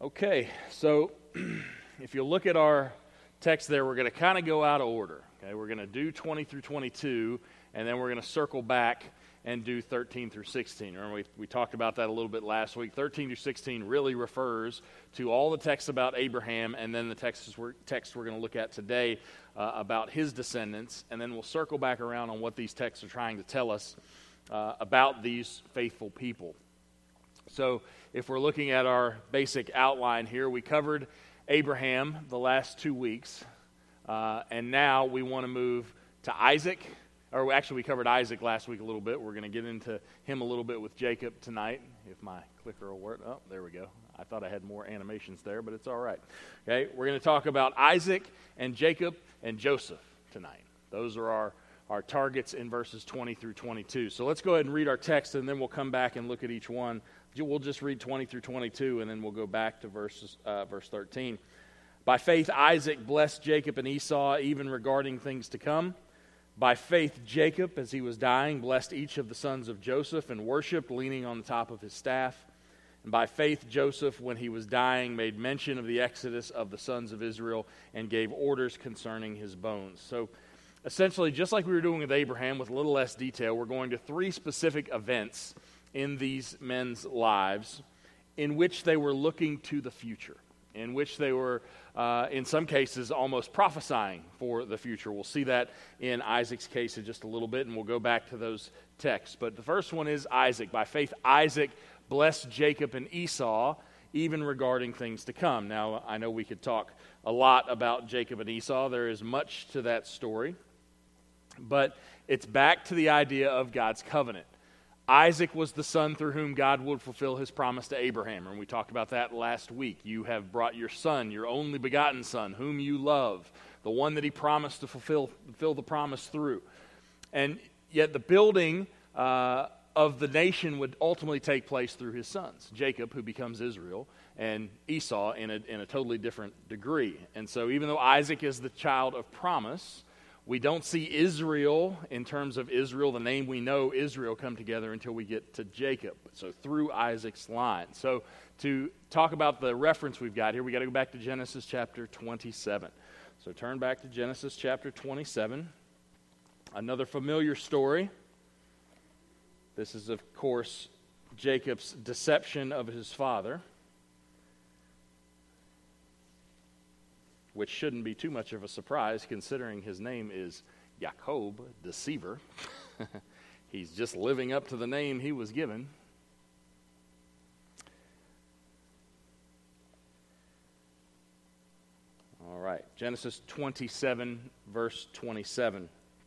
Okay, so if you look at our text there, we're going to kind of go out of order. Okay, we're going to do 20 through 22, and then we're going to circle back and do 13 through 16. Remember, we talked about that a little bit last week. 13 through 16 really refers to all the texts about Abraham, and then the text we're going to look at today about his descendants, and then we'll circle back around on what these texts are trying to tell us about these faithful people. So if we're looking at our basic outline here, we covered Abraham the last 2 weeks, and now we want to move to Isaac. Or actually, we covered Isaac last week a little bit. We're going to get into him a little bit with Jacob tonight, if my clicker will work. Oh, there we go. I thought I had more animations there, but it's all right. Okay, we're going to talk about Isaac and Jacob and Joseph tonight. Those are our targets in verses 20 through 22. So let's go ahead and read our text, and then we'll come back and look at each one. We'll just read 20 through 22, and then we'll go back to verse 13. By faith, Isaac blessed Jacob and Esau, even regarding things to come. By faith, Jacob, as he was dying, blessed each of the sons of Joseph and worshipped, leaning on the top of his staff. And by faith, Joseph, when he was dying, made mention of the exodus of the sons of Israel and gave orders concerning his bones. So essentially, just like we were doing with Abraham, with a little less detail, we're going to three specific events in these men's lives in which they were looking to the future, in which they were, in some cases, almost prophesying for the future. We'll see that in Isaac's case in just a little bit, and we'll go back to those texts. But the first one is Isaac. By faith, Isaac blessed Jacob and Esau, even regarding things to come. Now, I know we could talk a lot about Jacob and Esau. There is much to that story. But it's back to the idea of God's covenant. Isaac was the son through whom God would fulfill his promise to Abraham. And we talked about that last week. You have brought your son, your only begotten son, whom you love, the one that he promised to fulfill the promise through. And yet the building of the nation would ultimately take place through his sons, Jacob, who becomes Israel, and Esau in a totally different degree. And so even though Isaac is the child of promise, we don't see Israel, in terms of Israel, the name we know, Israel, come together until we get to Jacob. So through Isaac's line. So to talk about the reference we've got here, we got to go back to Genesis chapter 27. So turn back to Genesis chapter 27. Another familiar story. This is, of course, Jacob's deception of his father, which shouldn't be too much of a surprise considering his name is Jacob, deceiver. He's just living up to the name he was given. All right, Genesis 27, verse 27.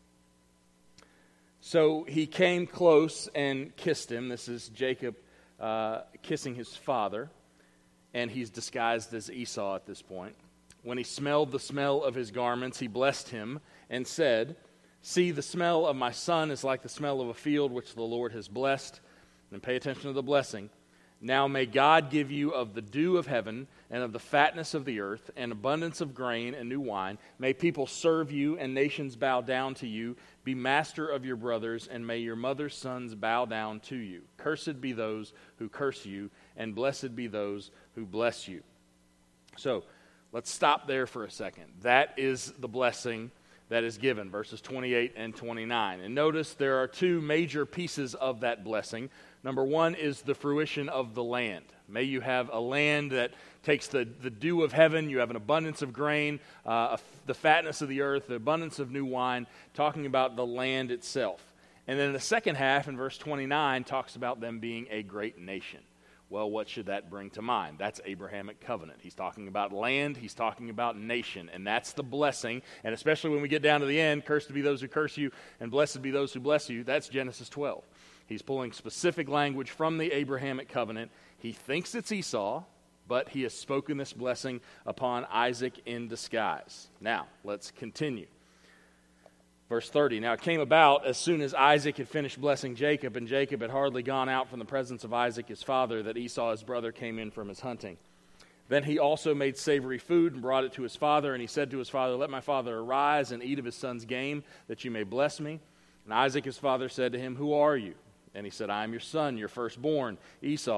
So he came close and kissed him. This is Jacob kissing his father, and he's disguised as Esau at this point. When he smelled the smell of his garments, he blessed him and said, "See, the smell of my son is like the smell of a field which the Lord has blessed." And pay attention to the blessing. "Now may God give you of the dew of heaven and of the fatness of the earth and abundance of grain and new wine. May people serve you and nations bow down to you. Be master of your brothers, and may your mother's sons bow down to you. Cursed be those who curse you, and blessed be those who bless you." So, let's stop there for a second. That is the blessing that is given, verses 28 and 29. And notice there are two major pieces of that blessing. Number one is the fruition of the land. May you have a land that takes the dew of heaven, you have an abundance of grain, the fatness of the earth, the abundance of new wine, talking about the land itself. And then the second half, in verse 29, talks about them being a great nation. Well, what should that bring to mind? That's Abrahamic covenant. He's talking about land, he's talking about nation, and that's the blessing. And especially when we get down to the end, cursed be those who curse you, and blessed be those who bless you, that's Genesis 12. He's pulling specific language from the Abrahamic covenant. He thinks it's Esau, but he has spoken this blessing upon Isaac in disguise. Now, let's continue. Verse 30, "Now it came about as soon as Isaac had finished blessing Jacob, and Jacob had hardly gone out from the presence of Isaac his father, that Esau his brother came in from his hunting. Then he also made savory food and brought it to his father, and he said to his father, 'Let my father arise and eat of his son's game, that you may bless me.' And Isaac his father said to him, 'Who are you?' And he said, 'I am your son, your firstborn, Esau.'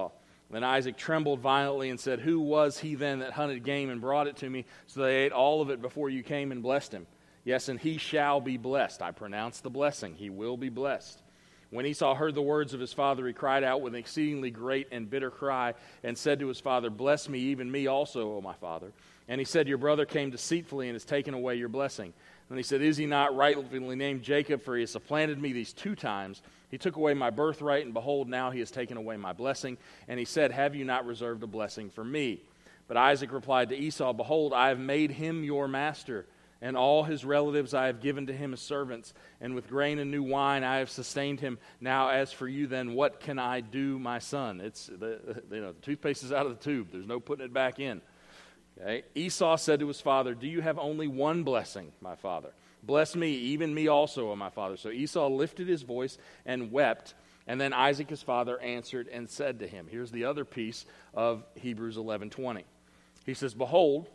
Then Isaac trembled violently and said, "Who was he then that hunted game and brought it to me? So they ate all of it before you came and blessed him. Yes, and he shall be blessed." I pronounce the blessing. He will be blessed. When Esau heard the words of his father, he cried out with an exceedingly great and bitter cry and said to his father, "Bless me, even me also, O my father." And he said, "Your brother came deceitfully and has taken away your blessing." And he said, "Is he not rightfully named Jacob? For he has supplanted me these 2 times. He took away my birthright, and behold, now he has taken away my blessing." And he said, "Have you not reserved a blessing for me?" But Isaac replied to Esau, "Behold, I have made him your master, and all his relatives I have given to him as servants, and with grain and new wine I have sustained him. Now as for you then, what can I do, my son?" It's the toothpaste is out of the tube. There's no putting it back in. Okay. Esau said to his father, "Do you have only one blessing, my father? Bless me, even me also, O my father." So Esau lifted his voice and wept. And then Isaac his father answered and said to him. Here's the other piece of Hebrews 11:20. He says, "Behold,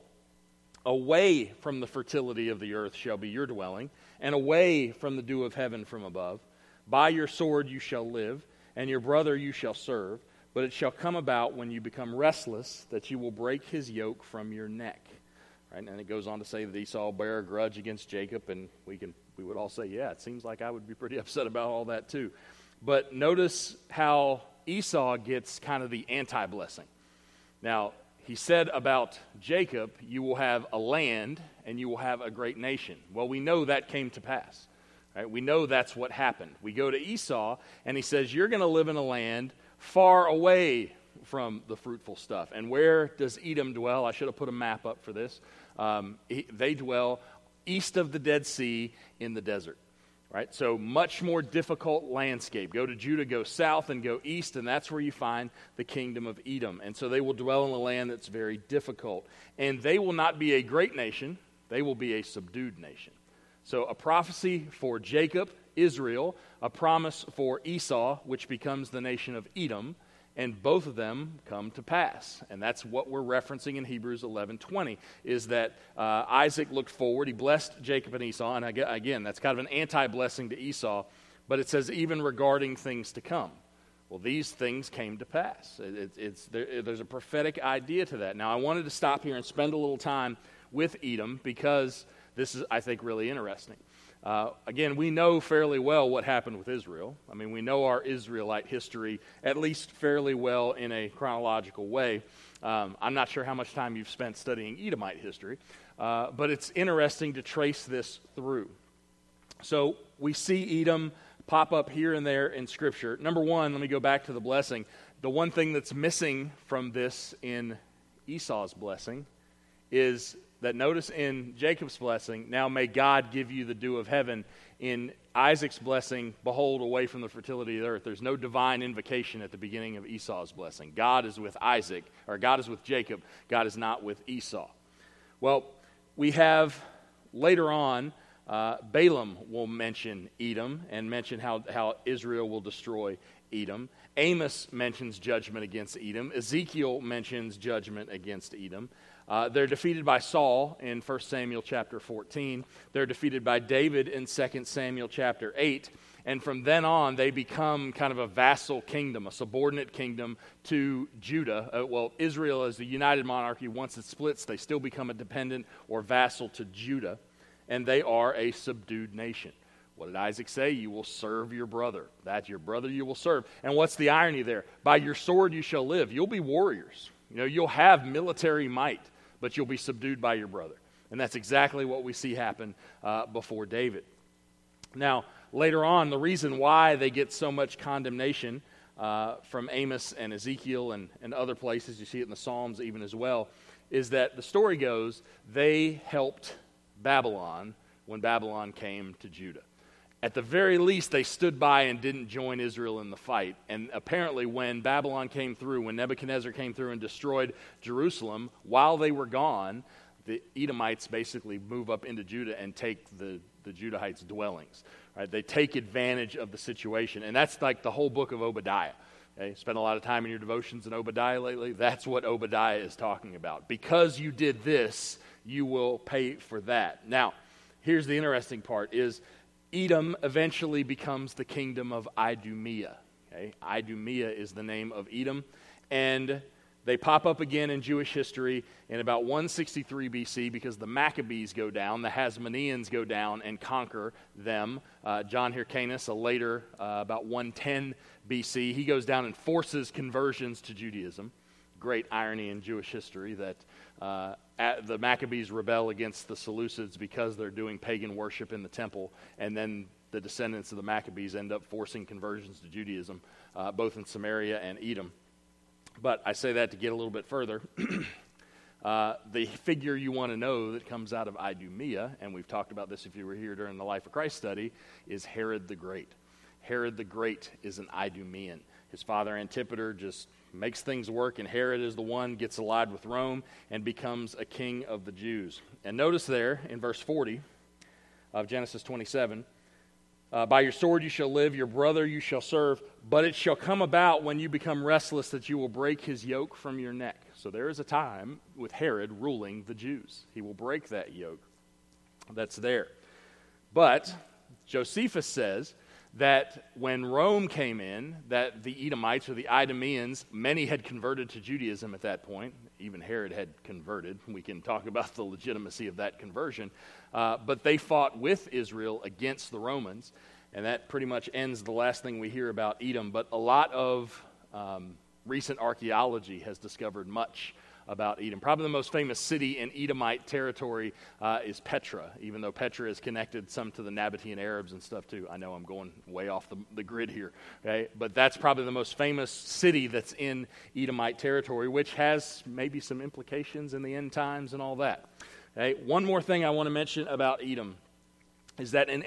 away from the fertility of the earth shall be your dwelling, and away from the dew of heaven from above. By your sword you shall live, and your brother you shall serve. But it shall come about when you become restless that you will break his yoke from your neck." Right? And it goes on to say that Esau will bear a grudge against Jacob, and we would all say, yeah, it seems like I would be pretty upset about all that too. But notice how Esau gets kind of the anti-blessing. Now, he said about Jacob, "You will have a land and you will have a great nation." Well, we know that came to pass. Right? We know that's what happened. We go to Esau, and he says, "You're going to live in a land far away from the fruitful stuff." And where does Edom dwell? I should have put a map up for this. They dwell east of the Dead Sea in the desert. Right? So much more difficult landscape. Go to Judah, go south, and go east, and that's where you find the kingdom of Edom. And so they will dwell in a land that's very difficult. And they will not be a great nation. They will be a subdued nation. So a prophecy for Jacob, Israel, a promise for Esau, which becomes the nation of Edom, and both of them come to pass. And that's what we're referencing in Hebrews 11:20, is that Isaac looked forward. He blessed Jacob and Esau, and again, that's kind of an anti-blessing to Esau, but it says even regarding things to come. Well, these things came to pass. There's a prophetic idea to that. Now, I wanted to stop here and spend a little time with Edom because this is, I think, really interesting. Again, we know fairly well what happened with Israel. I mean, we know our Israelite history at least fairly well in a chronological way. I'm not sure how much time you've spent studying Edomite history, but it's interesting to trace this through. So we see Edom pop up here and there in Scripture. Number one, let me go back to the blessing. The one thing that's missing from this in Esau's blessing is that notice in Jacob's blessing, "Now may God give you the dew of heaven." In Isaac's blessing, "Behold, away from the fertility of the earth." There's no divine invocation at the beginning of Esau's blessing. God is with Isaac, or God is with Jacob. God is not with Esau. Well, we have later on, Balaam will mention Edom and mention how Israel will destroy Edom. Amos mentions judgment against Edom. Ezekiel mentions judgment against Edom. They're defeated by Saul in 1 Samuel chapter 14. They're defeated by David in 2 Samuel chapter 8. And from then on, they become kind of a vassal kingdom, a subordinate kingdom to Judah. Israel as a united monarchy, once it splits, they still become a dependent or vassal to Judah. And they are a subdued nation. What did Isaac say? You will serve your brother. That's your brother you will serve. And what's the irony there? By your sword you shall live. You'll be warriors. You'll have military might, but you'll be subdued by your brother. And that's exactly what we see happen before David. Now, later on, the reason why they get so much condemnation from Amos and Ezekiel and other places, you see it in the Psalms even as well, is that the story goes they helped Babylon when Babylon came to Judah. At the very least, they stood by and didn't join Israel in the fight. And apparently when Babylon came through, when Nebuchadnezzar came through and destroyed Jerusalem, while they were gone, the Edomites basically move up into Judah and take the Judahites' dwellings. Right? They take advantage of the situation. And that's like the whole book of Obadiah. Okay? Spent a lot of time in your devotions in Obadiah lately. That's what Obadiah is talking about. Because you did this, you will pay for that. Now, here's the interesting part is Edom eventually becomes the kingdom of Idumea. Okay? Idumea is the name of Edom. and they pop up again in Jewish history in about 163 BC because the Maccabees go down, the Hasmoneans go down and conquer them. John Hyrcanus, a later, about 110 BC, he goes down and forces conversions to Judaism. Great irony in Jewish history that the Maccabees rebel against the Seleucids because they're doing pagan worship in the temple, and then the descendants of the Maccabees end up forcing conversions to Judaism, both in Samaria and Edom. But I say that to get a little bit further. The figure you want to know that comes out of Idumea, and we've talked about this if you were here during the Life of Christ study, is Herod the Great. Herod the Great is an Idumean. His father Antipater just makes things work, and Herod is the one, gets allied with Rome, and becomes a king of the Jews. And notice there in verse 40 of Genesis 27, by your sword you shall live, your brother you shall serve, but it shall come about when you become restless that you will break his yoke from your neck. So there is a time with Herod ruling the Jews. He will break that yoke that's there. But Josephus says that when Rome came in, that the Edomites or the Idumeans, many had converted to Judaism at that point. Even Herod had converted. We can talk about the legitimacy of that conversion. But they fought with Israel against the Romans, and that pretty much ends the last thing we hear about Edom. But a lot of recent archaeology has discovered much about Edom. Probably the most famous city in Edomite territory is Petra, even though Petra is connected some to the Nabatean Arabs and stuff too. I know I'm going way off the grid here, okay? But that's probably the most famous city that's in Edomite territory, which has maybe some implications in the end times and all that. Okay? One more thing I want to mention about Edom is that in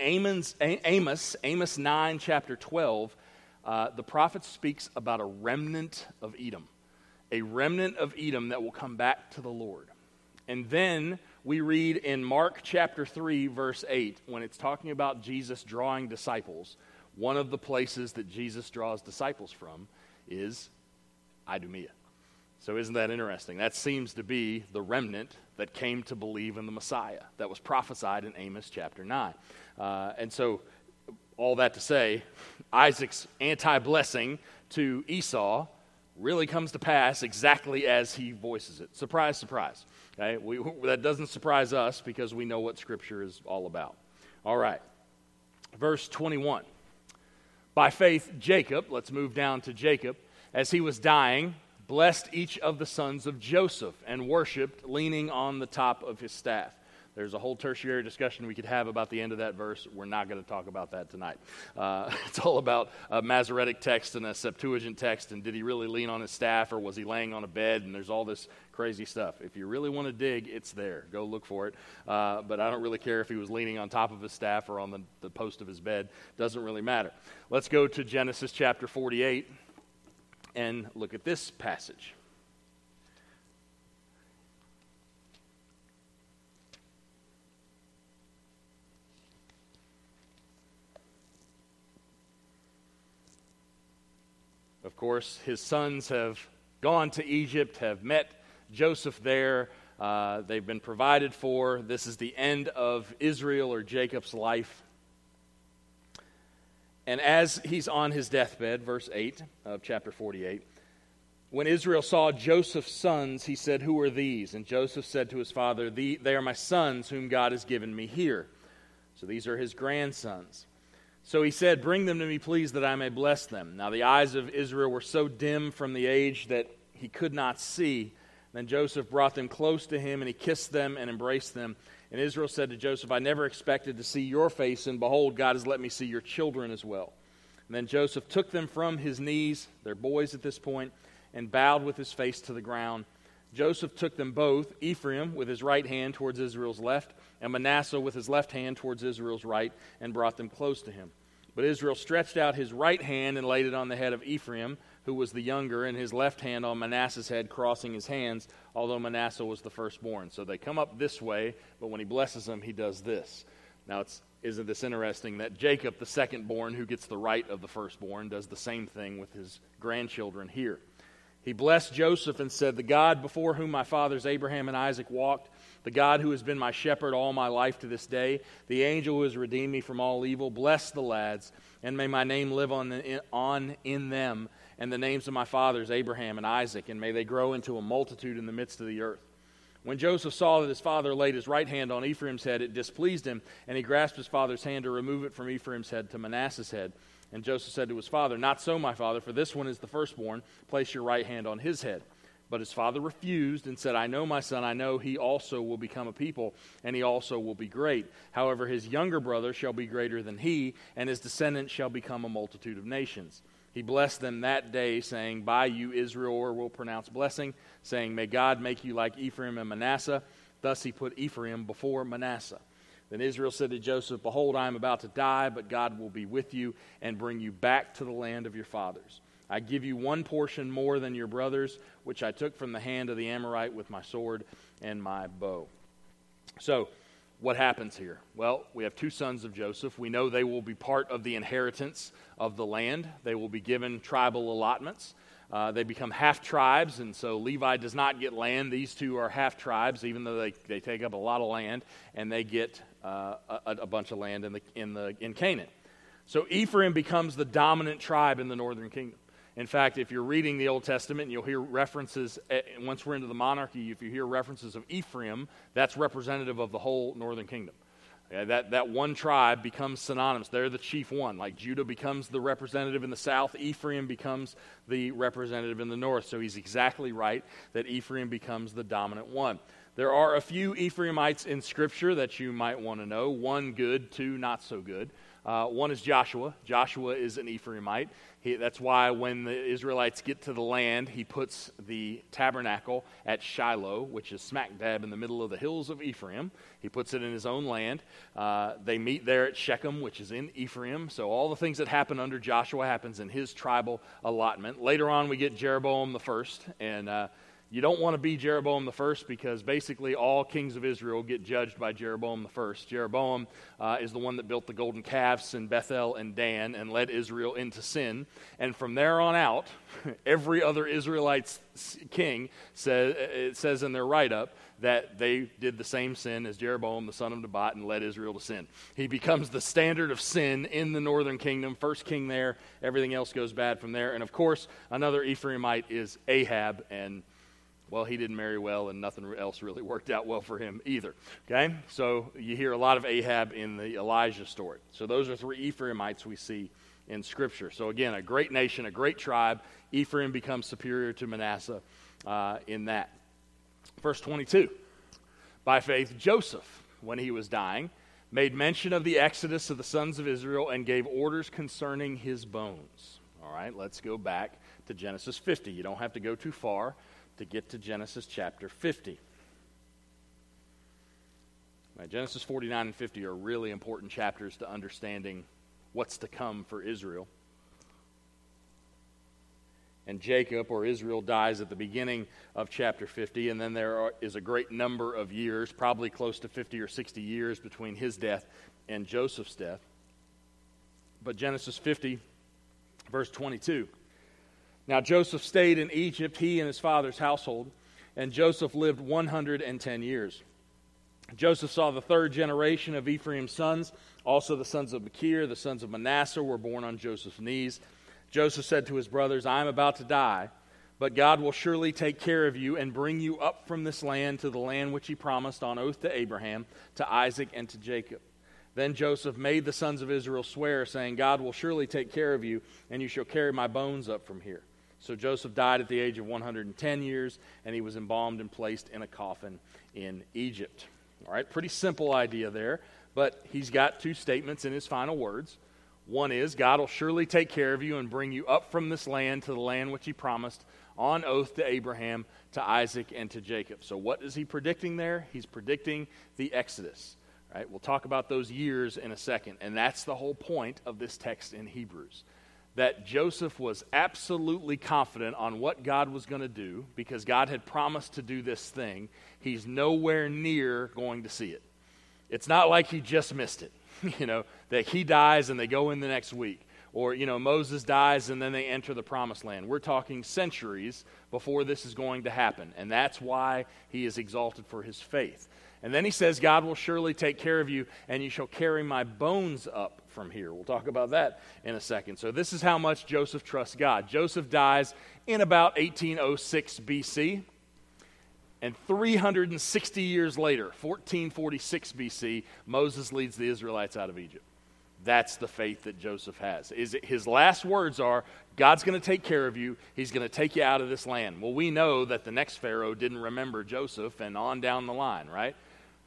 Amos 9, chapter 12, the prophet speaks about a remnant of Edom. A remnant of Edom that will come back to the Lord. And then we read in Mark chapter 3, verse 8, when it's talking about Jesus drawing disciples, one of the places that Jesus draws disciples from is Idumea. So isn't that interesting? That seems to be the remnant that came to believe in the Messiah that was prophesied in Amos chapter 9. And so all that to say, Isaac's anti-blessing to Esau really comes to pass exactly as he voices it. Surprise, surprise. Okay? That doesn't surprise us because we know what Scripture is all about. All right. Verse 21. By faith, Jacob, let's move down to Jacob, as he was dying, blessed each of the sons of Joseph and worshipped, leaning on the top of his staff. There's a whole tertiary discussion we could have about the end of that verse. We're not going to talk about that tonight. It's all about a Masoretic text and a Septuagint text, and did he really lean on his staff, or was he laying on a bed, and there's all this crazy stuff. If you really want to dig, it's there. Go look for it. But I don't really care if he was leaning on top of his staff or on the post of his bed. Doesn't really matter. Let's go to Genesis chapter 48 and look at this passage. Of course, his sons have gone to Egypt, have met Joseph there. They've been provided for. This is the end of Israel or Jacob's life. And as he's on his deathbed, verse 8 of chapter 48, when Israel saw Joseph's sons, he said, "Who are these?" And Joseph said to his father, "They are my sons whom God has given me here." So these are his grandsons. So he said, "Bring them to me, please, that I may bless them." Now the eyes of Israel were so dim from the age that he could not see. Then Joseph brought them close to him, and he kissed them and embraced them. And Israel said to Joseph, "I never expected to see your face, and behold, God has let me see your children as well." And then Joseph took them from his knees, they're boys at this point, and bowed with his face to the ground. Joseph took them both, Ephraim with his right hand towards Israel's left, and Manasseh with his left hand towards Israel's right, and brought them close to him. But Israel stretched out his right hand and laid it on the head of Ephraim, who was the younger, and his left hand on Manasseh's head, crossing his hands, although Manasseh was the firstborn. So they come up this way, but when he blesses them, he does this. Now, isn't this interesting that Jacob, the secondborn, who gets the right of the firstborn, does the same thing with his grandchildren here. He blessed Joseph and said, "The God before whom my fathers Abraham and Isaac walked, the God who has been my shepherd all my life to this day, the angel who has redeemed me from all evil, bless the lads, and may my name live on in them, and the names of my fathers Abraham and Isaac, and may they grow into a multitude in the midst of the earth. When Joseph saw that his father laid his right hand on Ephraim's head, it displeased him, and he grasped his father's hand to remove it from Ephraim's head to Manasseh's head. And Joseph said to his father, "Not so, my father, for this one is the firstborn. Place your right hand on his head." But his father refused and said, "I know, my son, I know he also will become a people, and he also will be great. However, his younger brother shall be greater than he, and his descendants shall become a multitude of nations." He blessed them that day, saying, "By you Israel will pronounce blessing, saying, may God make you like Ephraim and Manasseh." Thus he put Ephraim before Manasseh. Then Israel said to Joseph, "Behold, I am about to die, but God will be with you and bring you back to the land of your fathers. I give you one portion more than your brothers, which I took from the hand of the Amorite with my sword and my bow." So, what happens here? Well, we have two sons of Joseph. We know they will be part of the inheritance of the land. They will be given tribal allotments. They become half-tribes, and so Levi does not get land. These two are half-tribes, even though they take up a lot of land, and they get a bunch of land in Canaan. So Ephraim becomes the dominant tribe in the northern kingdom. In fact, if you're reading the Old Testament, you'll hear references, once we're into the monarchy, if you hear references of Ephraim, that's representative of the whole northern kingdom. That one tribe becomes synonymous. They're the chief one. Like Judah becomes the representative in the south, Ephraim becomes the representative in the north. So he's exactly right that Ephraim becomes the dominant one. There are a few Ephraimites in Scripture that you might want to know. One good, two not so good. One is Joshua. Joshua is an Ephraimite. That's why when the Israelites get to the land, he puts the tabernacle at Shiloh, which is smack dab in the middle of the hills of Ephraim. He puts it in his own land. They meet there at Shechem, which is in Ephraim. So all the things that happen under Joshua happens in his tribal allotment. Later on, we get Jeroboam the first, and you don't want to be Jeroboam the first because basically all kings of Israel get judged by Jeroboam the first. Jeroboam is the one that built the golden calves in Bethel and Dan and led Israel into sin. And from there on out, every other Israelite king, it says in their write-up, that they did the same sin as Jeroboam, the son of Nebat, and led Israel to sin. He becomes the standard of sin in the northern kingdom, first king there. Everything else goes bad from there. And of course, another Ephraimite is Ahab, and well, he didn't marry well, and nothing else really worked out well for him either. Okay? So you hear a lot of Ahab in the Elijah story. So those are three Ephraimites we see in Scripture. So again, a great nation, a great tribe. Ephraim becomes superior to Manasseh in that. Verse 22. By faith, Joseph, when he was dying, made mention of the exodus of the sons of Israel and gave orders concerning his bones. All right, let's go back to Genesis 50. You don't have to go too far to get to Genesis chapter 50. Now, Genesis 49 and 50 are really important chapters to understanding what's to come for Israel. And Jacob, or Israel, dies at the beginning of chapter 50, and then there is a great number of years, probably close to 50 or 60 years between his death and Joseph's death. But Genesis 50, verse 22. Now Joseph stayed in Egypt, he and his father's household, and Joseph lived 110 years. Joseph saw the third generation of Ephraim's sons. Also the sons of Machir, the sons of Manasseh, were born on Joseph's knees. Joseph said to his brothers, "I am about to die, but God will surely take care of you and bring you up from this land to the land which he promised on oath to Abraham, to Isaac, and to Jacob." Then Joseph made the sons of Israel swear, saying, "God will surely take care of you, and you shall carry my bones up from here." So Joseph died at the age of 110 years, and he was embalmed and placed in a coffin in Egypt. All right, pretty simple idea there, but he's got two statements in his final words. One is, God will surely take care of you and bring you up from this land to the land which he promised on oath to Abraham, to Isaac, and to Jacob. So what is he predicting there? He's predicting the Exodus. All right, we'll talk about those years in a second, and that's the whole point of this text in Hebrews. That Joseph was absolutely confident on what God was going to do because God had promised to do this thing. He's nowhere near going to see it. It's not like he just missed it, that he dies and they go in the next week. Or, Moses dies and then they enter the promised land. We're talking centuries before this is going to happen. And that's why he is exalted for his faith. And then he says, God will surely take care of you, and you shall carry my bones up from here. We'll talk about that in a second. So this is how much Joseph trusts God. Joseph dies in about 1806 BC. And 360 years later, 1446 BC, Moses leads the Israelites out of Egypt. That's the faith that Joseph has. His last words are, God's going to take care of you. He's going to take you out of this land. Well, we know that the next Pharaoh didn't remember Joseph, and on down the line, right?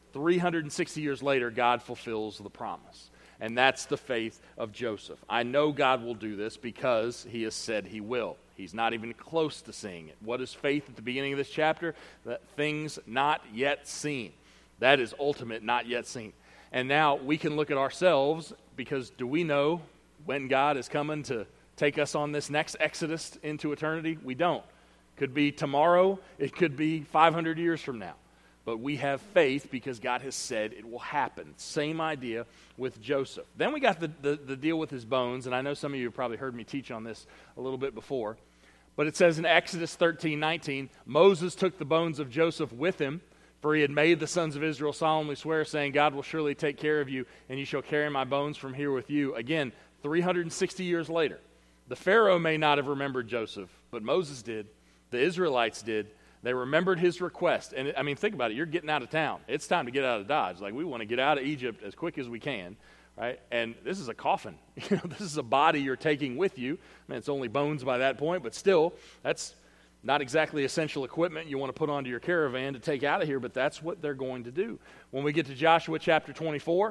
360 years later, God fulfills the promise. And that's the faith of Joseph. I know God will do this because he has said he will. He's not even close to seeing it. What is faith at the beginning of this chapter? That things not yet seen. That is ultimate, not yet seen. And now we can look at ourselves, because do we know when God is coming to take us on this next exodus into eternity? We don't. Could be tomorrow. It could be 500 years from now. But we have faith because God has said it will happen. Same idea with Joseph. Then we got the deal with his bones, and I know some of you have probably heard me teach on this a little bit before. But it says in Exodus 13:19, Moses took the bones of Joseph with him, for he had made the sons of Israel solemnly swear, saying, God will surely take care of you, and you shall carry my bones from here with you. Again, 360 years later. The Pharaoh may not have remembered Joseph, but Moses did. The Israelites did. They remembered his request. And I mean, think about it. You're getting out of town. It's time to get out of Dodge. Like, we want to get out of Egypt as quick as we can, right? And this is a coffin. This is a body you're taking with you. I mean, it's only bones by that point, but still, that's not exactly essential equipment you want to put onto your caravan to take out of here, but that's what they're going to do. When we get to Joshua chapter 24,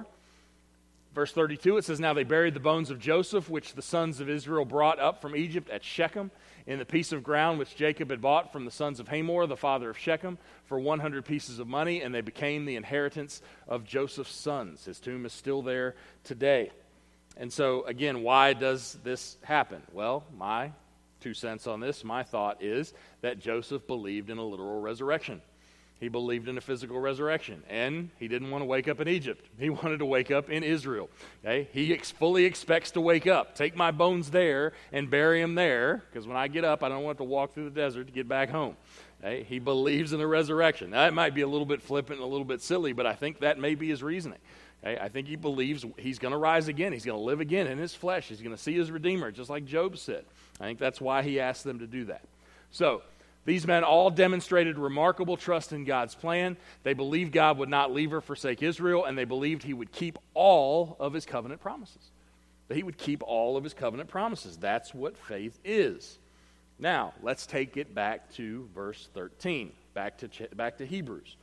verse 32, it says, Now they buried the bones of Joseph, which the sons of Israel brought up from Egypt at Shechem, in the piece of ground which Jacob had bought from the sons of Hamor, the father of Shechem, for 100 pieces of money, and they became the inheritance of Joseph's sons. His tomb is still there today. And so, again, why does this happen? Well, my 2 cents on this, my thought is that Joseph believed in a literal resurrection. He believed in a physical resurrection, and he didn't want to wake up in Egypt. He wanted to wake up in Israel. Okay? He fully expects to wake up. Take my bones there and bury them there, because when I get up, I don't want to walk through the desert to get back home. Okay? He believes in a resurrection. Now, that might be a little bit flippant and a little bit silly, but I think that may be his reasoning. Okay? I think he believes he's going to rise again. He's going to live again in his flesh. He's going to see his Redeemer, just like Job said. I think that's why he asked them to do that. So, these men all demonstrated remarkable trust in God's plan. They believed God would not leave or forsake Israel, and they believed he would keep all of his covenant promises. That he would keep all of his covenant promises. That's what faith is. Now, let's take it back to verse 13, back to Hebrews.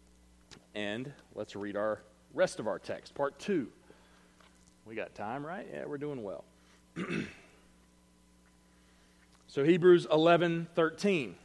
And let's read our rest of our text, part 2. We got time, right? Yeah, we're doing well. So Hebrews 11:13.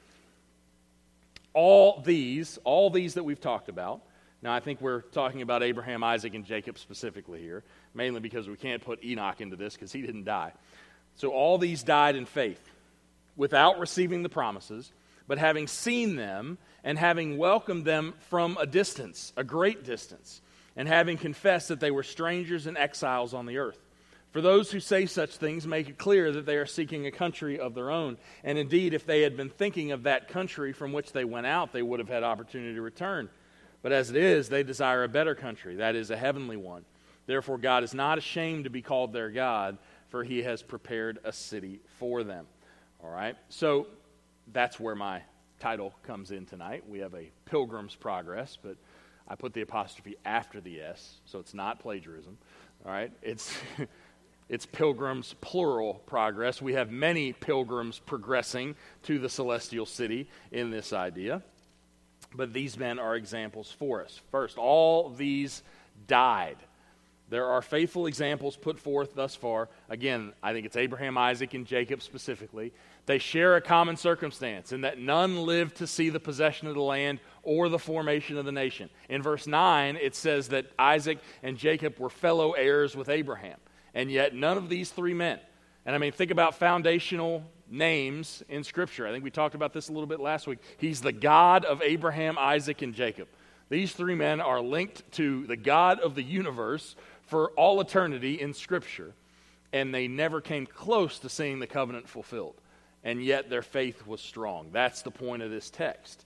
All these that we've talked about, now I think we're talking about Abraham, Isaac, and Jacob specifically here, mainly because we can't put Enoch into this because he didn't die. So all these died in faith, without receiving the promises, but having seen them and having welcomed them from a distance, a great distance, and having confessed that they were strangers and exiles on the earth. For those who say such things make it clear that they are seeking a country of their own. And indeed, if they had been thinking of that country from which they went out, they would have had opportunity to return. But as it is, they desire a better country, that is, a heavenly one. Therefore, God is not ashamed to be called their God, for he has prepared a city for them. All right? So that's where my title comes in tonight. We have a Pilgrim's Progress, but I put the apostrophe after the S, so it's not plagiarism. All right? It's pilgrims, plural, progress. We have many pilgrims progressing to the celestial city in this idea. But these men are examples for us. First, all these died. There are faithful examples put forth thus far. Again, I think it's Abraham, Isaac, and Jacob specifically. They share a common circumstance in that none lived to see the possession of the land or the formation of the nation. In verse 9, it says that Isaac and Jacob were fellow heirs with Abraham. And yet none of these 3 men, and I mean, think about foundational names in Scripture. I think we talked about this a little bit last week. He's the God of Abraham, Isaac, and Jacob. These 3 men are linked to the God of the universe for all eternity in Scripture, and they never came close to seeing the covenant fulfilled. And yet their faith was strong. That's the point of this text.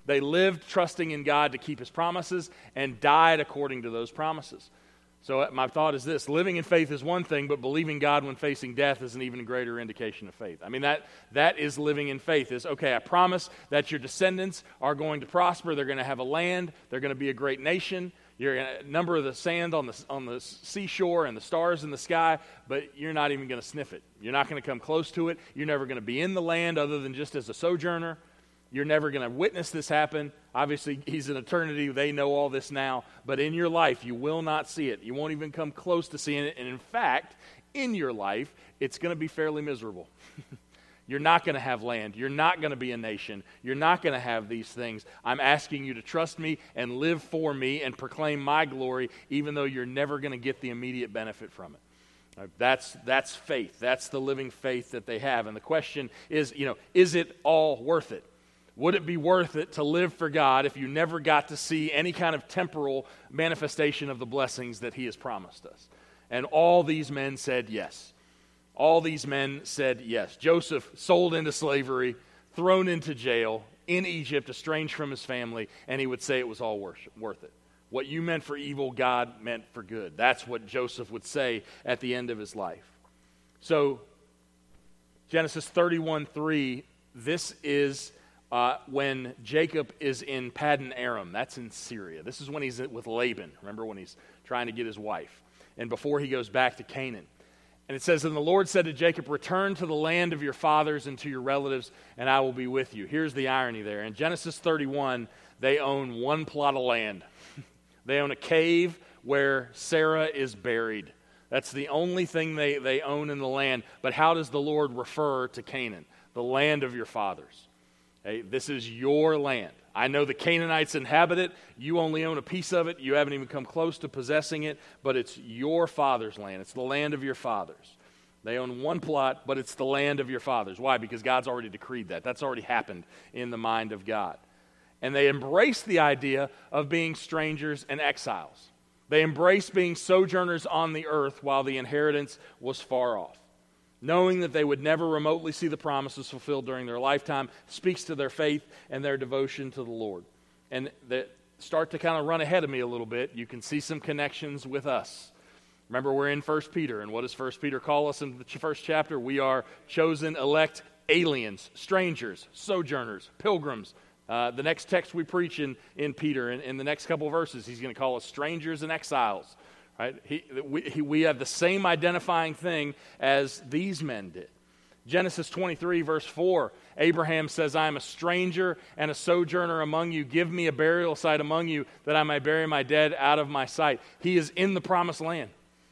They lived trusting in God to keep his promises and died according to those promises. So my thought is this: living in faith is one thing, but believing God when facing death is an even greater indication of faith. I mean, that is living in faith. Is, okay, I promise that your descendants are going to prosper. They're going to have a land. They're going to be a great nation. You're going to number the sand on the seashore and the stars in the sky, but you're not even going to sniff it. You're not going to come close to it. You're never going to be in the land other than just as a sojourner. You're never going to witness this happen. Obviously, he's in eternity. They know all this now. But in your life, you will not see it. You won't even come close to seeing it. And in fact, in your life, it's going to be fairly miserable. You're not going to have land. You're not going to be a nation. You're not going to have these things. I'm asking you to trust me and live for me and proclaim my glory, even though you're never going to get the immediate benefit from it. That's faith. That's the living faith that they have. And the question is, is it all worth it? Would it be worth it to live for God if you never got to see any kind of temporal manifestation of the blessings that he has promised us? And all these men said yes. All these men said yes. Joseph sold into slavery, thrown into jail in Egypt, estranged from his family, and he would say it was all worth it. What you meant for evil, God meant for good. That's what Joseph would say at the end of his life. So, Genesis 31:3, this is when Jacob is in Paddan Aram. That's in Syria. This is when he's with Laban. Remember when he's trying to get his wife. And before he goes back to Canaan. And it says, and the Lord said to Jacob, return to the land of your fathers and to your relatives, and I will be with you. Here's the irony there. In Genesis 31, they own one plot of land. They own a cave where Sarah is buried. That's the only thing they own in the land. But how does the Lord refer to Canaan? The land of your fathers. Hey, this is your land. I know the Canaanites inhabit it. You only own a piece of it. You haven't even come close to possessing it, but it's your father's land. It's the land of your fathers. They own one plot, but it's the land of your fathers. Why? Because God's already decreed that. That's already happened in the mind of God. And they embrace the idea of being strangers and exiles. They embrace being sojourners on the earth while the inheritance was far off. Knowing that they would never remotely see the promises fulfilled during their lifetime speaks to their faith and their devotion to the Lord. And that start to kind of run ahead of me a little bit. You can see some connections with us. Remember, we're in 1 Peter, and what does 1 Peter call us in the first chapter? We are chosen, elect, aliens, strangers, sojourners, pilgrims. The next text we preach in Peter, in the next couple of verses, he's going to call us strangers and exiles. Right? We have the same identifying thing as these men did. Genesis 23, verse 4, Abraham says, I am a stranger and a sojourner among you. Give me a burial site among you that I may bury my dead out of my sight. He is in the promised land.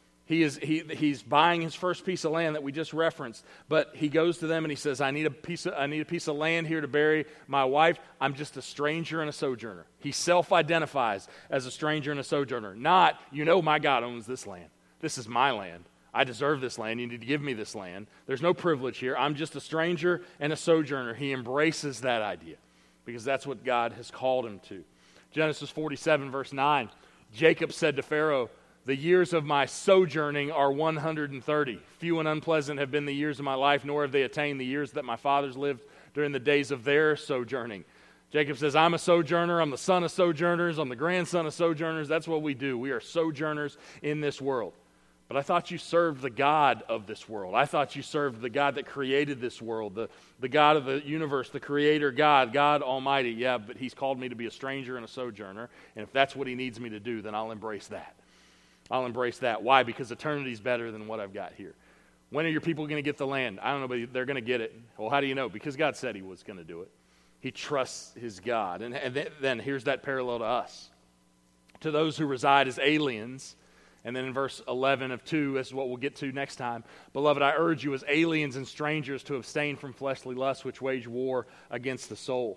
He's buying his first piece of land that we just referenced, but he goes to them and he says, I need a piece of land here to bury my wife. I'm just a stranger and a sojourner. He self-identifies as a stranger and a sojourner. Not, my God owns this land. This is my land. I deserve this land. You need to give me this land. There's no privilege here. I'm just a stranger and a sojourner. He embraces that idea because that's what God has called him to. Genesis 47, verse 9, Jacob said to Pharaoh, the years of my sojourning are 130. Few and unpleasant have been the years of my life, nor have they attained the years that my fathers lived during the days of their sojourning. Jacob says, I'm a sojourner. I'm the son of sojourners. I'm the grandson of sojourners. That's what we do. We are sojourners in this world. But I thought you served the God of this world. I thought you served the God that created this world, the God of the universe, the creator God, God Almighty. Yeah, but he's called me to be a stranger and a sojourner, and if that's what he needs me to do, then I'll embrace that. I'll embrace that. Why? Because eternity is better than what I've got here. When are your people going to get the land? I don't know, but they're going to get it. Well, how do you know? Because God said he was going to do it. He trusts his God. And then here's that parallel to us. To those who reside as aliens, and then in verse 11 of 2, this is what we'll get to next time. Beloved, I urge you as aliens and strangers to abstain from fleshly lusts which wage war against the soul.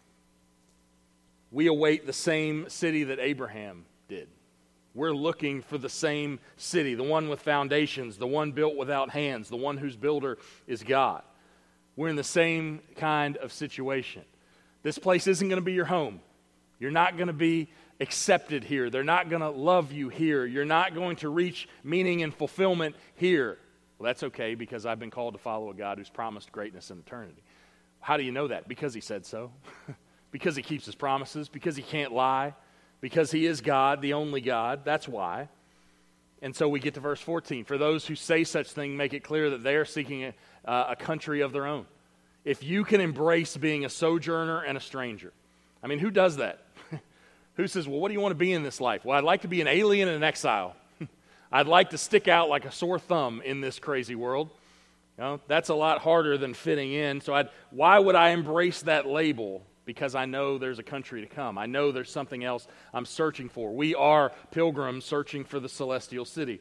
We await the same city that Abraham did. We're looking for the same city, the one with foundations, the one built without hands, the one whose builder is God. We're in the same kind of situation. This place isn't going to be your home. You're not going to be accepted here. They're not going to love you here. You're not going to reach meaning and fulfillment here. Well, that's okay because I've been called to follow a God who's promised greatness in eternity. How do you know that? Because he said so. Because he keeps his promises, because he can't lie, because he is God, the only God. That's why. And so we get to verse 14. For those who say such thing, make it clear that they are seeking a country of their own. If you can embrace being a sojourner and a stranger. I mean, who does that? Who says, well, what do you want to be in this life? Well, I'd like to be an alien and an exile. I'd like to stick out like a sore thumb in this crazy world. You know, that's a lot harder than fitting in. So why would I embrace that label? Because I know there's a country to come. I know there's something else I'm searching for. We are pilgrims searching for the celestial city.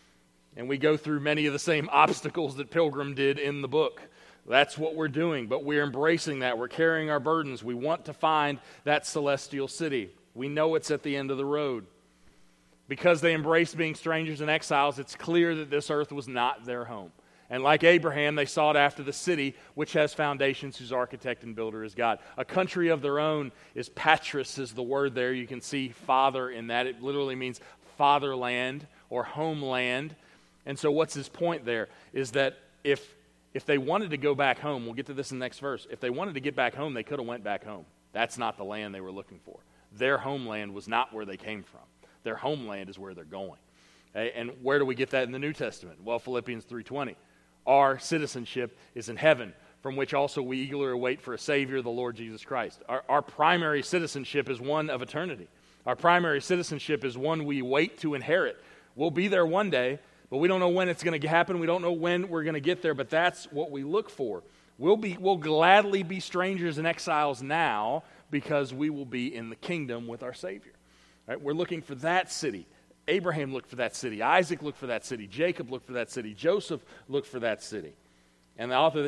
And we go through many of the same obstacles that Pilgrim did in the book. That's what we're doing, but we're embracing that. We're carrying our burdens. We want to find that celestial city. We know it's at the end of the road. Because they embraced being strangers and exiles, it's clear that this earth was not their home. And like Abraham, they sought after the city which has foundations, whose architect and builder is God. A country of their own is patris, is the word there. You can see father in that. It literally means fatherland or homeland. And so what's his point there is that if they wanted to go back home, we'll get to this in the next verse, if they wanted to get back home, they could have went back home. That's not the land they were looking for. Their homeland was not where they came from. Their homeland is where they're going. Okay? And where do we get that in the New Testament? Well, Philippians 3:20. Our citizenship is in heaven, from which also we eagerly await for a Savior, the Lord Jesus Christ. Our primary citizenship is one of eternity. Our primary citizenship is one we wait to inherit. We'll be there one day, but we don't know when it's going to happen. We don't know when we're going to get there, but that's what we look for. We'll gladly be strangers and exiles now because we will be in the kingdom with our Savior. Right? We're looking for that city. Abraham looked for that city. Isaac looked for that city. Jacob looked for that city. Joseph looked for that city. And the author of the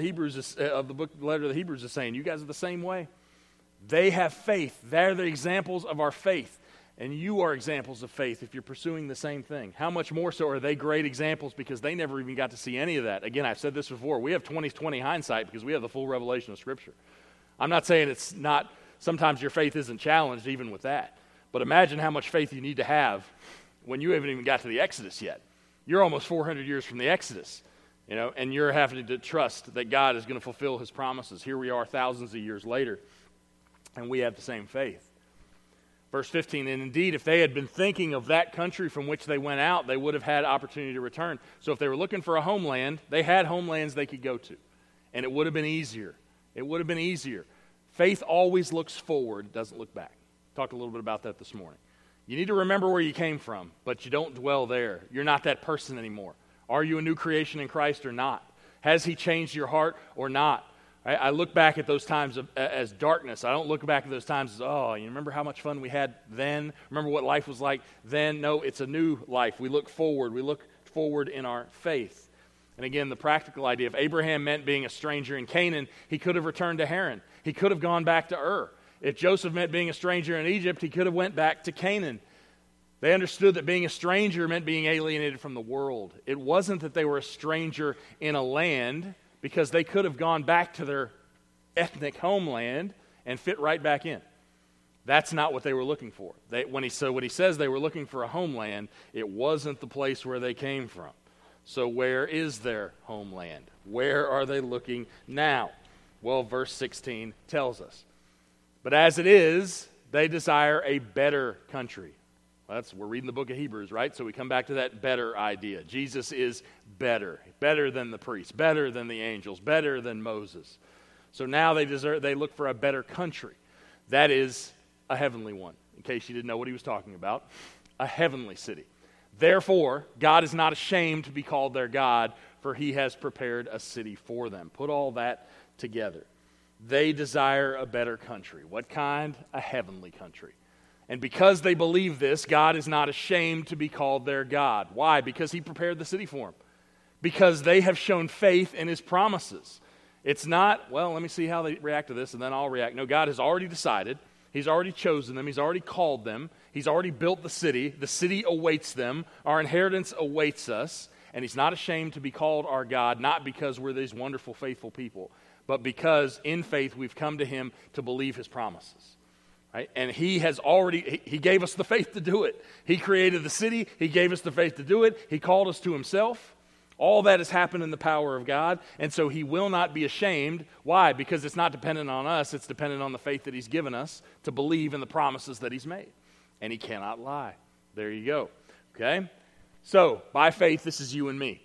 letter of the Hebrews is saying, you guys are the same way. They have faith. They're the examples of our faith. And you are examples of faith if you're pursuing the same thing. How much more so are they great examples because they never even got to see any of that? Again, I've said this before. We have 20/20 hindsight because we have the full revelation of Scripture. I'm not saying it's not, sometimes your faith isn't challenged even with that. But imagine how much faith you need to have when you haven't even got to the Exodus yet. You're almost 400 years from the Exodus, and you're having to trust that God is going to fulfill his promises. Here we are thousands of years later, and we have the same faith. Verse 15, and indeed, if they had been thinking of that country from which they went out, they would have had opportunity to return. So if they were looking for a homeland, they had homelands they could go to, and it would have been easier. It would have been easier. Faith always looks forward, doesn't look back. Talked a little bit about that this morning. You need to remember where you came from, but you don't dwell there. You're not that person anymore. Are you a new creation in Christ or not? Has he changed your heart or not? I look back at those times as darkness. I don't look back at those times as, oh, you remember how much fun we had then? Remember what life was like then? No, it's a new life. We look forward. We look forward in our faith. And again, the practical idea, if Abraham meant being a stranger in Canaan, he could have returned to Haran. He could have gone back to Ur. If Joseph meant being a stranger in Egypt, he could have went back to Canaan. They understood that being a stranger meant being alienated from the world. It wasn't that they were a stranger in a land, because they could have gone back to their ethnic homeland and fit right back in. That's not what they were looking for. When he says they were looking for a homeland, it wasn't the place where they came from. So where is their homeland? Where are they looking now? Well, verse 16 tells us. But as it is, they desire a better country. We're reading the book of Hebrews, right? So we come back to that better idea. Jesus is better than the priests, better than the angels, better than Moses. So now they look for a better country. That is a heavenly one, in case you didn't know what he was talking about. A heavenly city. Therefore, God is not ashamed to be called their God, for he has prepared a city for them. Put all that together. They desire a better country. What kind? A heavenly country. And because they believe this, God is not ashamed to be called their God. Why? Because he prepared the city for them. Because they have shown faith in his promises. It's not, well, let me see how they react to this and then I'll react. No, God has already decided. He's already chosen them. He's already called them. He's already built the city. The city awaits them. Our inheritance awaits us. And he's not ashamed to be called our God, not because we're these wonderful, faithful people, but because in faith we've come to him to believe his promises. Right? And he gave us the faith to do it. He created the city. He gave us the faith to do it. He called us to himself. All that has happened in the power of God, and so he will not be ashamed. Why? Because it's not dependent on us. It's dependent on the faith that he's given us to believe in the promises that he's made. And he cannot lie. There you go. Okay? So, by faith, this is you and me.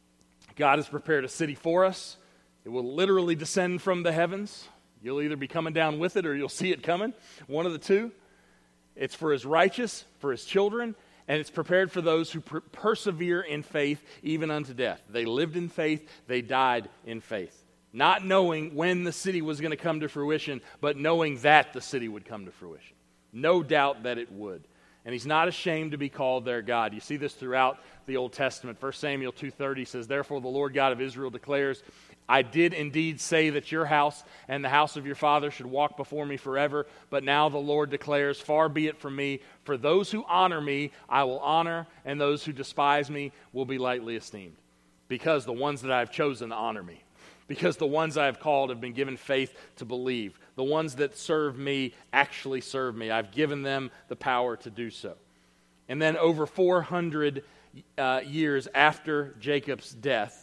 God has prepared a city for us. It will literally descend from the heavens. You'll either be coming down with it or you'll see it coming. One of the two. It's for his righteous, for his children, and it's prepared for those who persevere in faith even unto death. They lived in faith, they died in faith. Not knowing when the city was going to come to fruition, but knowing that the city would come to fruition. No doubt that it would. And he's not ashamed to be called their God. You see this throughout the Old Testament. 1 Samuel 2:30 says, "Therefore the Lord God of Israel declares, I did indeed say that your house and the house of your father should walk before me forever, but now the Lord declares, far be it from me, for those who honor me I will honor, and those who despise me will be lightly esteemed. Because the ones that I have chosen honor me. Because the ones I have called have been given faith to believe. The ones that serve me actually serve me. I've given them the power to do so." And then over 400 years after Jacob's death,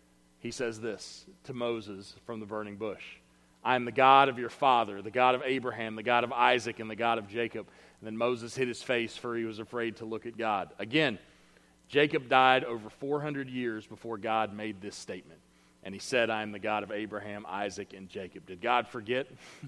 he says this to Moses from the burning bush. "I am the God of your father, the God of Abraham, the God of Isaac, and the God of Jacob." And then Moses hid his face, for he was afraid to look at God. Again, Jacob died over 400 years before God made this statement. And he said, "I am the God of Abraham, Isaac, and Jacob." Did God forget?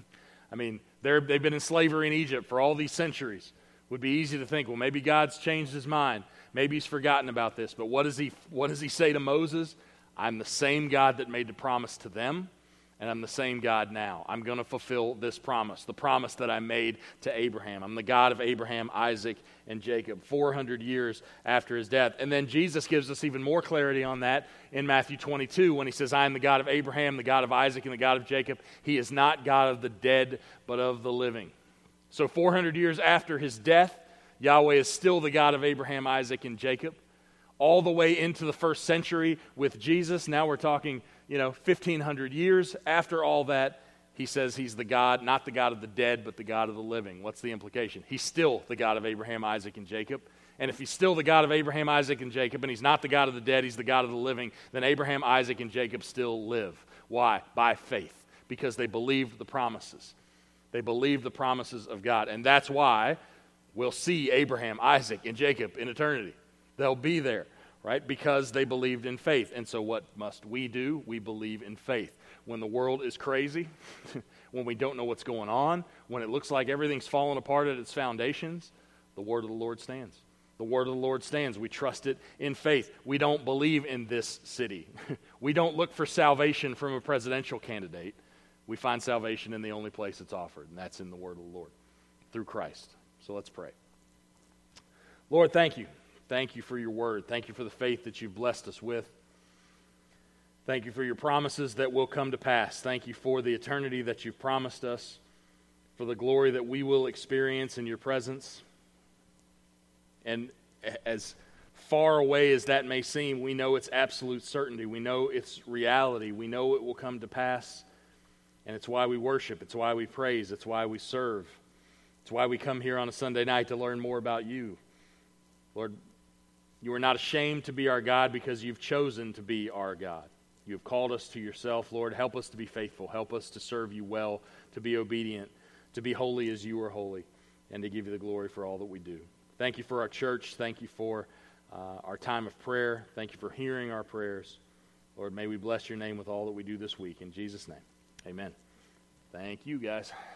I mean, they've been in slavery in Egypt for all these centuries. It would be easy to think, well, maybe God's changed his mind. Maybe he's forgotten about this. But what does he say to Moses? "I'm the same God that made the promise to them, and I'm the same God now. I'm going to fulfill this promise, the promise that I made to Abraham. I'm the God of Abraham, Isaac, and Jacob," 400 years after his death. And then Jesus gives us even more clarity on that in Matthew 22 when he says, "I am the God of Abraham, the God of Isaac, and the God of Jacob." He is not God of the dead, but of the living. So 400 years after his death, Yahweh is still the God of Abraham, Isaac, and Jacob. All the way into the first century with Jesus. Now we're talking, 1,500 years after all that. He says he's the God, not the God of the dead, but the God of the living. What's the implication? He's still the God of Abraham, Isaac, and Jacob. And if he's still the God of Abraham, Isaac, and Jacob, and he's not the God of the dead, he's the God of the living, then Abraham, Isaac, and Jacob still live. Why? By faith. Because they believed the promises. They believed the promises of God. And that's why we'll see Abraham, Isaac, and Jacob in eternity. They'll be there, right? Because they believed in faith. And so what must we do? We believe in faith. When the world is crazy, when we don't know what's going on, when it looks like everything's falling apart at its foundations, the word of the Lord stands. The word of the Lord stands. We trust it in faith. We don't believe in this city. We don't look for salvation from a presidential candidate. We find salvation in the only place it's offered, and that's in the word of the Lord, through Christ. So let's pray. Lord, thank you. Thank you for your word. Thank you for the faith that you've blessed us with. Thank you for your promises that will come to pass. Thank you for the eternity that you've promised us, for the glory that we will experience in your presence. And as far away as that may seem, we know it's absolute certainty. We know it's reality. We know it will come to pass. And it's why we worship. It's why we praise. It's why we serve. It's why we come here on a Sunday night to learn more about you. Lord, you are not ashamed to be our God because you've chosen to be our God. You have called us to yourself, Lord. Help us to be faithful. Help us to serve you well, to be obedient, to be holy as you are holy, and to give you the glory for all that we do. Thank you for our church. Thank you for our time of prayer. Thank you for hearing our prayers. Lord, may we bless your name with all that we do this week. In Jesus' name, amen. Thank you, guys.